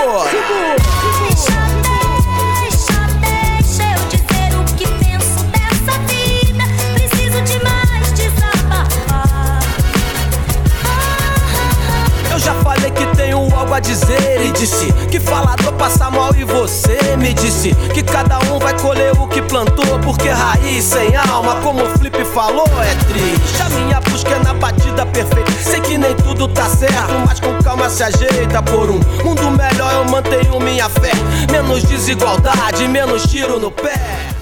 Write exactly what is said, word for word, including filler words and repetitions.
Segura, segura. Deixa, deixa, deixa eu dizer o que penso dessa vida. Preciso demais desabafar. Eu já falei que tenho algo a dizer e disse que falador passa mal e você me disse que cada um vai colher o que plantou, porque raiz sem alma, como o Flip falou, é triste. A minha busca é na batida perfeita. Sei que nem tudo tá certo, mas com calma se ajeita. Por um mundo melhor eu mantenho minha fé. Menos desigualdade, menos tiro no pé.